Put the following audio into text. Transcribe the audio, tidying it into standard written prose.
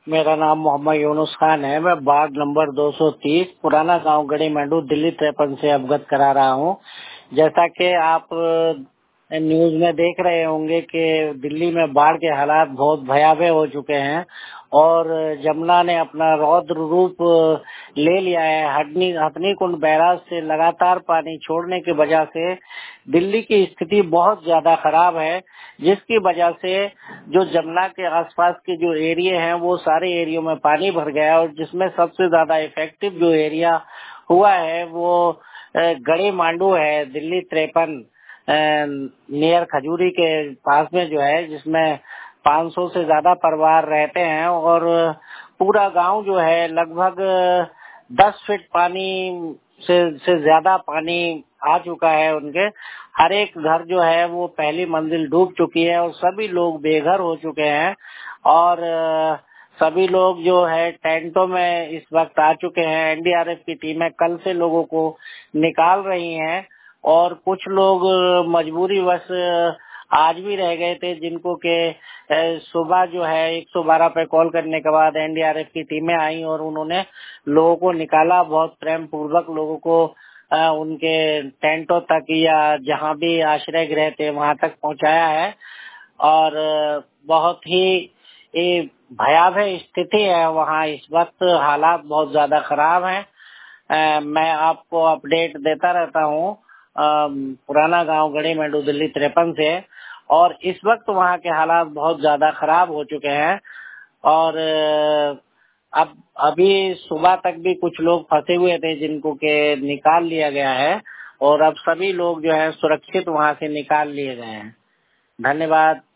मेरा नाम मोहम्मद यूनुस खान है। मैं वार्ड नंबर 230 पुराना गांव गड़ी मंडू दिल्ली 53 से अवगत करा रहा हूं। जैसा कि आप न्यूज में देख रहे होंगे कि दिल्ली में बाढ़ के हालात बहुत भयावह हो चुके हैं और जमुना ने अपना रौद्र रूप ले लिया है। हथनी कुंड बैराज से लगातार पानी छोड़ने की वजह से दिल्ली की स्थिति बहुत ज्यादा खराब है, जिसकी वजह से जो जमुना के आसपास के जो एरिया हैं वो सारे एरियो में पानी भर गया है और जिसमें सबसे ज्यादा इफेक्टिव जो एरिया हुआ है वो गड़ी मांडू है, दिल्ली 53 नियर खजूरी के पास में जो है, जिसमें 500 से ज्यादा परिवार रहते हैं और पूरा गांव जो है लगभग 10 फीट पानी से ज्यादा पानी आ चुका है। उनके हर एक घर जो है वो पहली मंजिल डूब चुकी है और सभी लोग बेघर हो चुके हैं और सभी लोग जो है टेंटों में इस वक्त आ चुके हैं। एनडीआरएफ की टीमें कल से लोगों को निकाल रही हैं और कुछ लोग मजबूरीवश आज भी रह गए थे, जिनको के सुबह जो है 112 पे कॉल करने के बाद एनडीआरएफ की टीमें आई और उन्होंने लोगों को निकाला। बहुत प्रेम पूर्वक लोगों को उनके टेंटों तक या जहां भी आश्रय गृह थे वहां तक पहुंचाया है और बहुत ही भयावह स्थिति है वहाँ इस वक्त। हालात बहुत ज्यादा खराब हैं। मैं आपको अपडेट देता रहता हूँ पुराना गांव गड़ी मंडू दिल्ली 53 से, और इस वक्त वहाँ के हालात बहुत ज्यादा खराब हो चुके हैं और अब अभी सुबह तक भी कुछ लोग फंसे हुए थे जिनको के निकाल लिया गया है और अब सभी लोग जो है सुरक्षित वहाँ से निकाल लिए गए हैं। धन्यवाद।